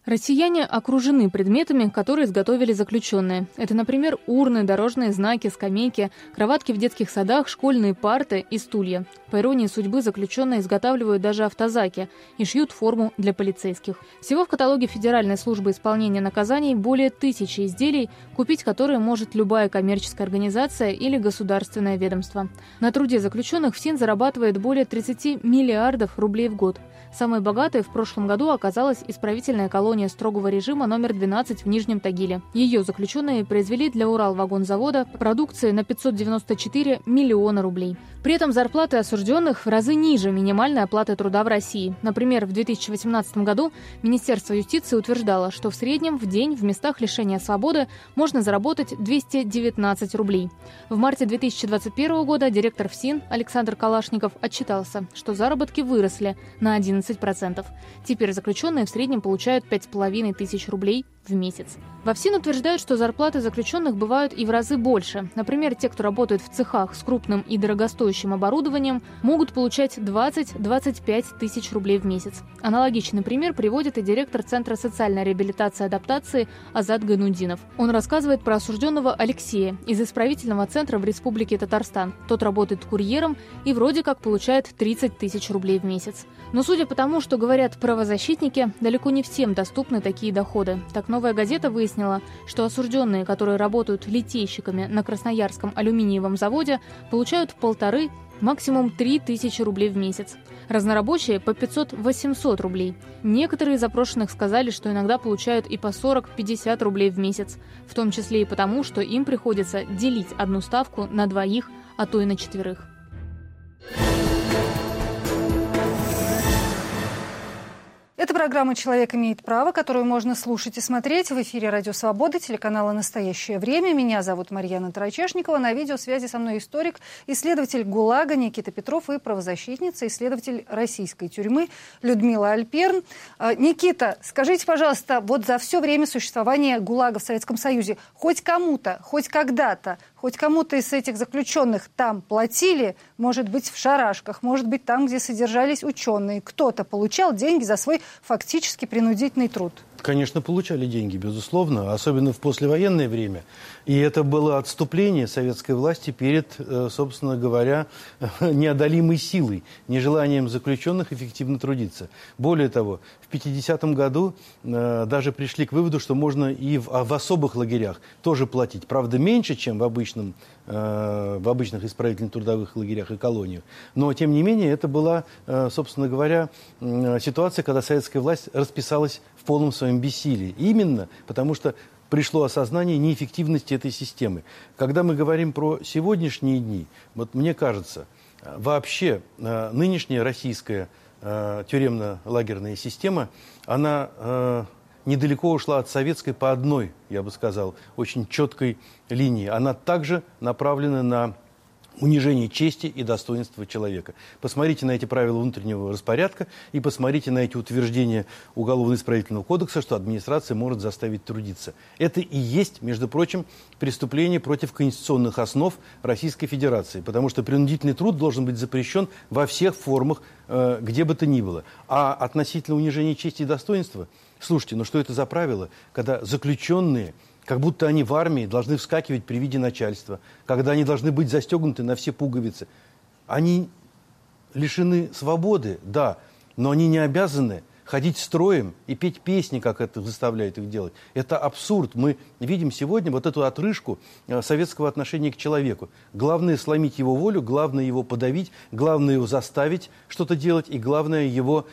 C: Россияне окружены предметами, которые изготовили заключенные. Это, например, урны, дорожные знаки, скамейки, кроватки в детских садах, школьные парты и стулья. По иронии судьбы, заключенные изготавливают даже автозаки и шьют форму для полицейских. Всего в каталоге Федеральной службы исполнения наказаний более 1000 изделий, купить которые может любая коммерческая организация или государственное ведомство. На труде заключенных ФСИН зарабатывает более 30 миллиардов рублей в год. Самой богатой в прошлом году оказалась исправительная колония строгого режима номер 12 в Нижнем Тагиле. Ее заключенные произвели для Уралвагонзавода продукции на 594 миллиона рублей. При этом зарплаты осужденных в разы ниже минимальной оплаты труда в России. Например, в 2018 году Министерство юстиции утверждало, что в среднем в день в местах лишения свободы можно заработать 219 рублей. В марте 2021 года директор ФСИН Александр Калашников отчитался, что заработки выросли на 11%. Теперь заключенные в среднем получают 5500 рублей в месяц. Во ФСИН утверждают, что зарплаты заключенных бывают и в разы больше. Например, те, кто работает в цехах с крупным и дорогостоящим оборудованием, могут получать 20-25 тысяч рублей в месяц. Аналогичный пример приводит и директор Центра социальной реабилитации и адаптации Азат Гайнудинов. Он рассказывает про осужденного Алексея из исправительного центра в Республике Татарстан. Тот работает курьером и вроде как получает 30 тысяч рублей в месяц. Но судя по тому, что говорят правозащитники, далеко не всем доступны такие доходы. Так «Новая газета» выяснила, что осужденные, которые работают литейщиками на Красноярском алюминиевом заводе, получают 1500, максимум 3000 рублей в месяц. Разнорабочие по 500-800 рублей. Некоторые из опрошенных сказали, что иногда получают и по 40-50 рублей в месяц, в том числе и потому, что им приходится делить одну ставку на двоих, а то и на четверых.
A: Это программа «Человек имеет право», которую можно слушать и смотреть в эфире «Радио Свобода», телеканала «Настоящее время». Меня зовут Марьяна Тарачешникова. На видеосвязи со мной историк, исследователь ГУЛАГа Никита Петров и правозащитница, исследователь российской тюрьмы Людмила Альперн. Никита, скажите, пожалуйста, вот за все время существования ГУЛАГа в Советском Союзе хоть кому-то, хоть когда-то, хоть кому-то из этих заключенных там платили, может быть, в шарашках, может быть, там, где содержались ученые, кто-то получал деньги за свой фактически принудительный труд?
K: Конечно, получали деньги, безусловно, особенно в послевоенное время. И это было отступление советской власти перед, собственно говоря, неодолимой силой, нежеланием заключенных эффективно трудиться. Более того, в 50-м году даже пришли к выводу, что можно и в особых лагерях тоже платить. Правда, меньше, чем в обычных исправительно-трудовых лагерях и колониях. Но, тем не менее, это была, собственно говоря, ситуация, когда советская власть расписалась в полном своем бессилии. Именно потому что пришло осознание неэффективности этой системы. Когда мы говорим про сегодняшние дни, вот мне кажется, вообще нынешняя российская тюремно-лагерная система, она недалеко ушла от советской по одной, я бы сказал, очень четкой линии. Она также направлена на унижение чести и достоинства человека. Посмотрите на эти правила внутреннего распорядка и посмотрите на эти утверждения Уголовно-исправительного кодекса, что администрация может заставить трудиться. Это и есть, между прочим, преступление против конституционных основ Российской Федерации, потому что принудительный труд должен быть запрещен во всех формах, где бы то ни было. А относительно унижения чести и достоинства, слушайте, ну что это за правило, когда заключенные, как будто они в армии, должны вскакивать при виде начальства, когда они должны быть застегнуты на все пуговицы. Они лишены свободы, да, но они не обязаны ходить строем и петь песни, как это заставляет их делать. Это абсурд. Мы видим сегодня вот эту отрыжку советского отношения к человеку. Главное сломить его волю, главное его подавить, главное его заставить что-то делать, и главное его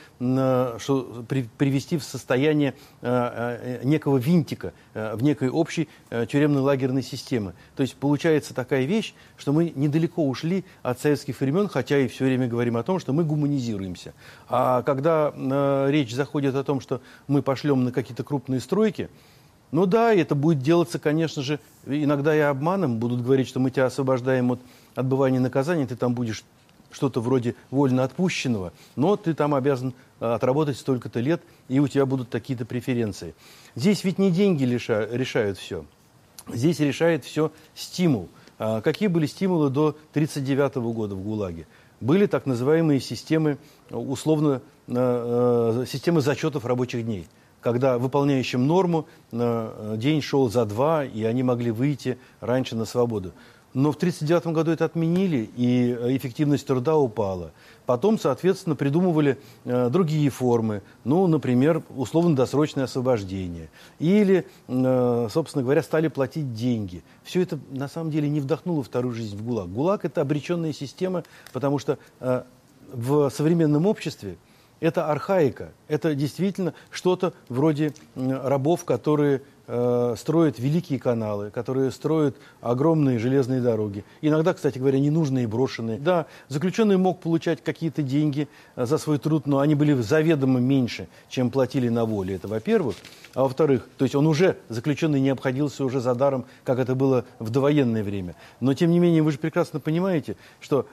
K: привести в состояние некого винтика в некой общей тюремной лагерной системы. То есть получается такая вещь, что мы недалеко ушли от советских времен, хотя и все время говорим о том, что мы гуманизируемся. А когда речь заходит о том, что мы пошлем на какие-то крупные стройки, ну да, это будет делаться, конечно же, иногда и обманом. Будут говорить, что мы тебя освобождаем от отбывания наказания, ты там будешь что-то вроде вольно отпущенного, но ты там обязан отработать столько-то лет, и у тебя будут такие-то преференции. Здесь ведь не деньги решают все. Здесь решает все стимул. Какие были стимулы до 1939 года в ГУЛАГе? Были так называемые системы, условно, системы зачетов рабочих дней. когда выполняющим норму день шел за 2, и они могли выйти раньше на свободу. Но в 1939 году это отменили, и эффективность труда упала. Потом, соответственно, придумывали другие формы, ну, например, условно-досрочное освобождение. Или, собственно говоря, стали платить деньги. Все это, на самом деле, не вдохнуло вторую жизнь в ГУЛАГ. ГУЛАГ – это обреченная система, потому что в современном обществе это архаика, это действительно что-то вроде рабов, которые строят великие каналы, которые строят огромные железные дороги. Иногда, кстати говоря, ненужные и брошенные. Да, заключенный мог получать какие-то деньги за свой труд, но они были заведомо меньше, чем платили на воле. Это во-первых. А во-вторых, то есть он уже, заключенный, не обходился уже за даром, как это было в довоенное время. Но, тем не менее, вы же прекрасно понимаете, что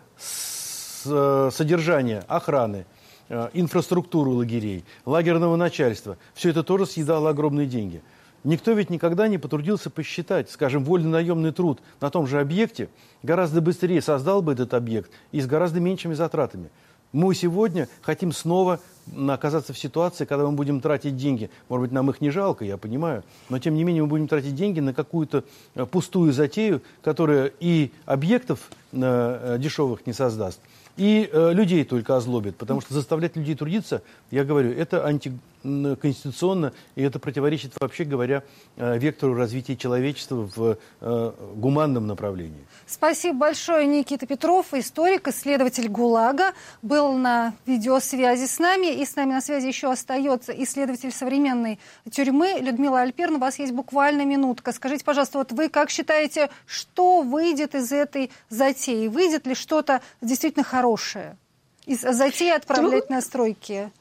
K: содержание охраны, инфраструктуру лагерей, лагерного начальства, все это тоже съедало огромные деньги. Никто ведь никогда не потрудился посчитать, скажем, вольно-наемный труд на том же объекте гораздо быстрее создал бы этот объект и с гораздо меньшими затратами. Мы сегодня хотим снова оказаться в ситуации, когда мы будем тратить деньги. Может быть, нам их не жалко, я понимаю, но тем не менее мы будем тратить деньги на какую-то пустую затею, которая и объектов дешевых не создаст, и людей только озлобит, потому что заставлять людей трудиться, я говорю, это антиконституционно, и это противоречит, вообще говоря, вектору развития человечества в гуманном направлении.
A: Спасибо большое, Никита Петров, историк, исследователь ГУЛАГа, был на видеосвязи с нами, и с нами на связи еще остается исследователь современной тюрьмы Людмила Альперн. У вас есть буквально минутка. Скажите, пожалуйста, вот вы как считаете, что выйдет из этой затеи? Выйдет ли что-то действительно хорошее из затеи отправлять на стройки?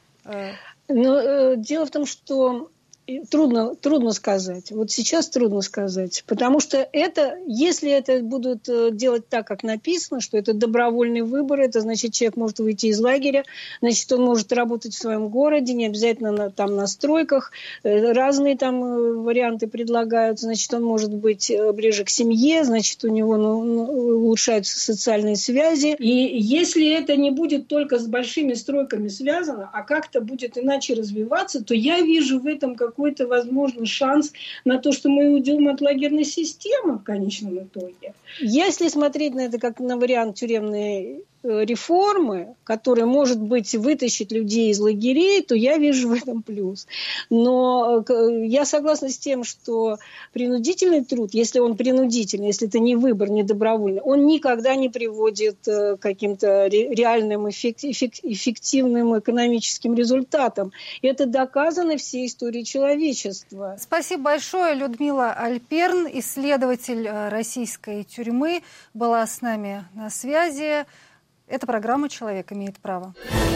L: Дело в том, что трудно сказать. Вот сейчас трудно сказать. Потому что если это будут делать так, как написано, что это добровольный выбор, это значит, человек может выйти из лагеря, значит, он может работать в своем городе, не обязательно там на стройках, разные там варианты предлагаются, значит, он может быть ближе к семье, значит, у него улучшаются социальные связи. И если это не будет только с большими стройками связано, а как-то будет иначе развиваться, то я вижу в этом какой-то, возможно, шанс на то, что мы уйдем от лагерной системы в конечном итоге. Если смотреть на это как на вариант тюремной реформы, которая, может быть, вытащит людей из лагерей, то я вижу в этом плюс. Но я согласна с тем, что принудительный труд, если он принудительный, если это не выбор, не добровольный, он никогда не приводит к каким-то реальным эффективным экономическим результатам. Это доказано всей историей человечества.
A: Спасибо большое. Людмила Альперн, исследователь российской тюрьмы, была с нами на связи. Эта программа «Человек имеет право».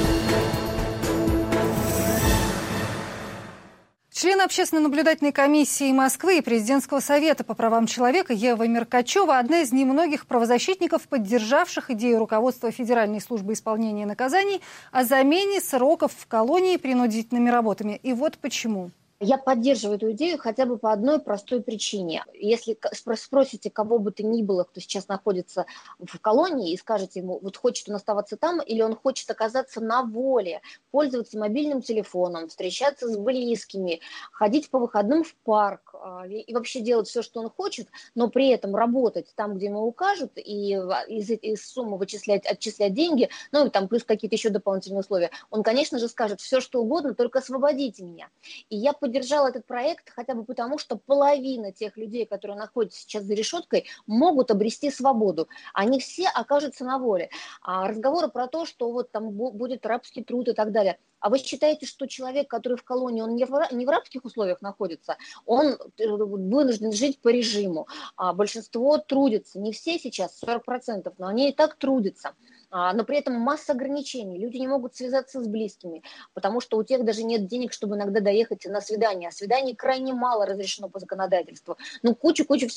A: Член Общественно-наблюдательной комиссии Москвы и Президентского совета по правам человека Ева Меркачева – одна из немногих правозащитников, поддержавших идею руководства Федеральной службы исполнения наказаний о замене сроков в колонии принудительными работами. И вот почему.
M: Я поддерживаю эту идею хотя бы по одной простой причине. Если спросите кого бы то ни было, кто сейчас находится в колонии, и скажете ему, вот хочет он оставаться там или он хочет оказаться на воле, пользоваться мобильным телефоном, встречаться с близкими, ходить по выходным в парк и вообще делать все, что он хочет, но при этом работать там, где ему укажут, и из суммы отчислять деньги, ну и там плюс какие-то еще дополнительные условия, он, конечно же, скажет все, что угодно, только освободите меня. И я поддержала этот проект хотя бы потому, что половина тех людей, которые находятся сейчас за решеткой, могут обрести свободу. Они все окажутся на воле. А разговоры про то, что вот там будет рабский труд и так далее. А вы считаете, что человек, который в колонии, он не в рабских условиях находится, он вынужден жить по режиму. А большинство трудится. Не все сейчас, 40%, но они и так трудятся. Но при этом масса ограничений. Люди не могут связаться с близкими, потому что у тех даже нет денег, чтобы иногда доехать на свидание. А свиданий крайне мало разрешено по законодательству. Ну, куча всего.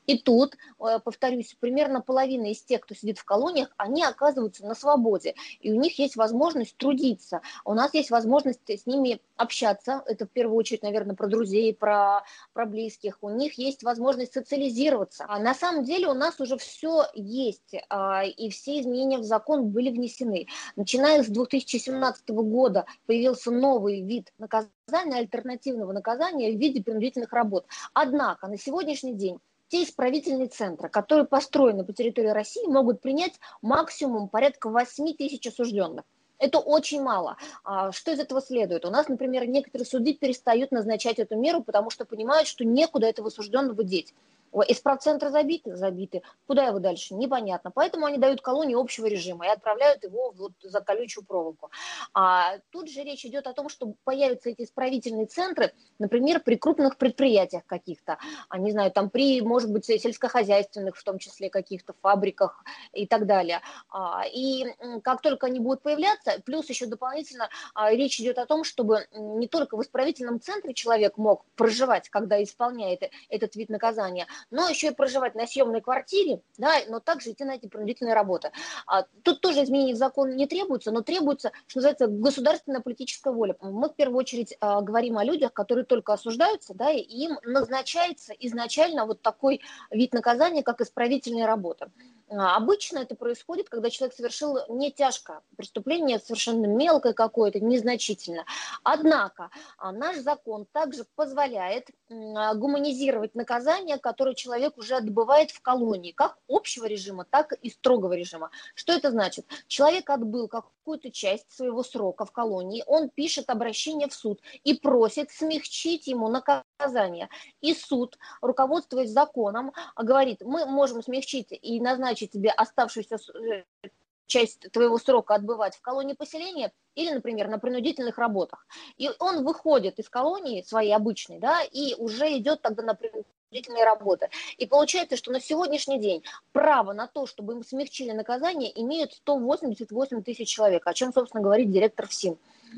M: И тут, повторюсь, примерно половина из тех, кто сидит в колониях, они оказываются на свободе, и у них есть возможность трудиться, у нас есть возможность с ними общаться, это в первую очередь, наверное, про друзей, про близких, у них есть возможность социализироваться. А на самом деле у нас уже все есть, и все изменения в закон были внесены. Начиная с 2017 года появился новый вид наказания, альтернативного наказания в виде принудительных работ. Однако на сегодняшний день те исправительные центры, которые построены по территории России, могут принять максимум порядка 8 тысяч осужденных. Это очень мало. Что из этого следует? У нас, например, некоторые суды перестают назначать эту меру, потому что понимают, что некуда этого осужденного деть. Исправцентры забиты. Куда его дальше? Непонятно. Поэтому они дают колонии общего режима и отправляют его вот за колючую проволоку. Тут же речь идет о том, что появятся эти исправительные центры, например, при крупных предприятиях каких-то, не знаю, там при, может быть, сельскохозяйственных, в том числе каких-то фабриках и так далее. И как только они будут появляться, плюс еще дополнительно речь идет о том, чтобы не только в исправительном центре человек мог проживать, когда исполняет этот вид наказания, но еще и проживать на съемной квартире, да, но также идти на эти принудительные работы. Тут тоже изменений в закон не требуется, но требуется, что называется, государственная политическая воля. Мы в первую очередь говорим о людях, которые только осуждаются, да, и им назначается изначально вот такой вид наказания, как исправительная работа. Обычно это происходит, когда человек совершил не тяжкое преступление, совершенно мелкое какое-то, незначительно. Однако наш закон также позволяет гуманизировать наказание, которое человек уже отбывает в колонии, как общего режима, так и строгого режима. Что это значит? Человек отбыл какую-то часть своего срока в колонии, он пишет обращение в суд и просит смягчить ему наказание. И суд, руководствуясь законом, говорит, мы можем смягчить и назначить тебе оставшуюся часть твоего срока отбывать в колонии поселения или, например, на принудительных работах. И он выходит из колонии своей обычной, да, и уже идет тогда на принудительные работы. И получается, что на сегодняшний день право на то, чтобы им смягчили наказание, имеют 188 тысяч человек, о чем, собственно, говорит директор ФСИН.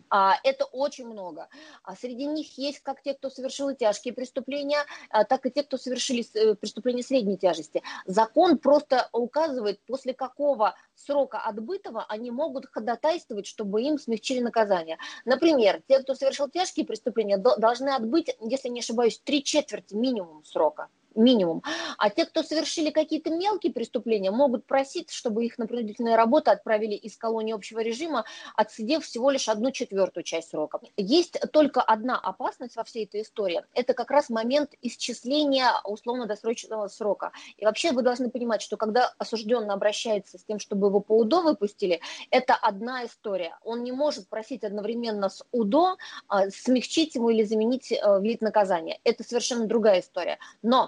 M: Это очень много. Среди них есть как те, кто совершил тяжкие преступления, так и те, кто совершили преступления средней тяжести. Закон просто указывает, после какого срока отбытого они могут ходатайствовать, чтобы им смягчили наказание. Например, те, кто совершил тяжкие преступления, должны отбыть, если не ошибаюсь, 3/4 минимум срока. Минимум. А те, кто совершили какие-то мелкие преступления, могут просить, чтобы их на принудительные работы отправили из колонии общего режима, отсидев всего лишь 1/4 часть срока. Есть только одна опасность во всей этой истории. Это как раз момент исчисления условно-досрочного срока. И вообще вы должны понимать, что когда осужденный обращается с тем, чтобы его по УДО выпустили, это одна история. Он не может просить одновременно с УДО смягчить ему или заменить вид наказания. Это совершенно другая история. Но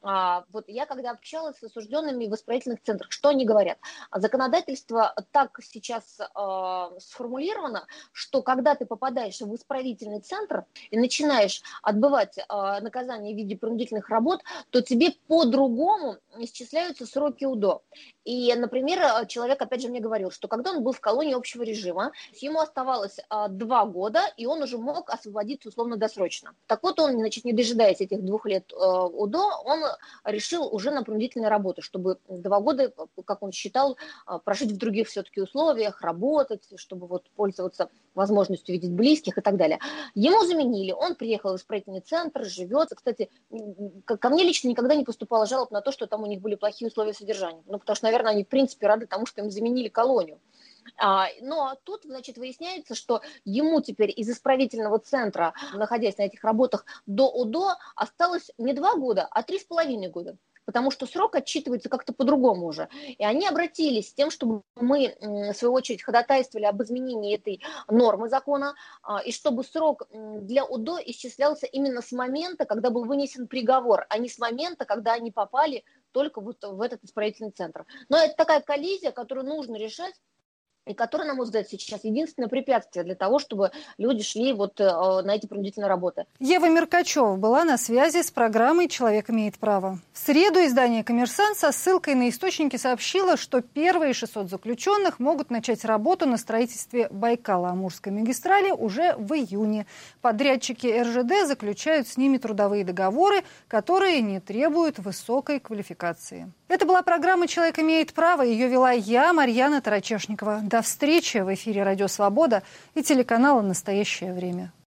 M: вот я когда общалась с осужденными в исправительных центрах, что они говорят? Законодательство так сейчас сформулировано, что когда ты попадаешь в исправительный центр и начинаешь отбывать наказание в виде принудительных работ, то тебе по-другому исчисляются сроки УДО. И, например, человек, опять же, мне говорил, что когда он был в колонии общего режима, ему оставалось 2 года, и он уже мог освободиться условно-досрочно. Так вот, он, значит, не дожидаясь этих 2 лет УДО, он решил уже на принудительные работы, чтобы 2 года, как он считал, прожить в других все-таки условиях, работать, чтобы вот пользоваться возможностью видеть близких и так далее. Ему заменили, он приехал в исправительный центр, живет. Кстати, ко мне лично никогда не поступало жалоб на то, что там у них были плохие условия содержания. Ну, потому что, наверное, они в принципе рады тому, что им заменили колонию. Но тут, значит, выясняется, что ему теперь из исправительного центра, находясь на этих работах, до УДО осталось не 2 года, а 3,5 года. Потому что срок отчитывается как-то по-другому уже. И они обратились с тем, чтобы мы, в свою очередь, ходатайствовали об изменении этой нормы закона, и чтобы срок для УДО исчислялся именно с момента, когда был вынесен приговор, а не с момента, когда они попали только вот в этот исправительный центр. Но это такая коллизия, которую нужно решать. и который, на мой взгляд, сейчас единственное препятствие для того, чтобы люди шли вот на эти принудительные работы.
A: Ева Меркачева была на связи с программой «Человек имеет право». В среду издание «Коммерсант» со ссылкой на источники сообщило, что первые 600 заключенных могут начать работу на строительстве Байкало-Амурской магистрали уже в июне. Подрядчики РЖД заключают с ними трудовые договоры, которые не требуют высокой квалификации. Это была программа «Человек имеет право». Ее вела я, Марьяна Тарачешникова. До встречи в эфире «Радио Свобода» и телеканала «Настоящее время».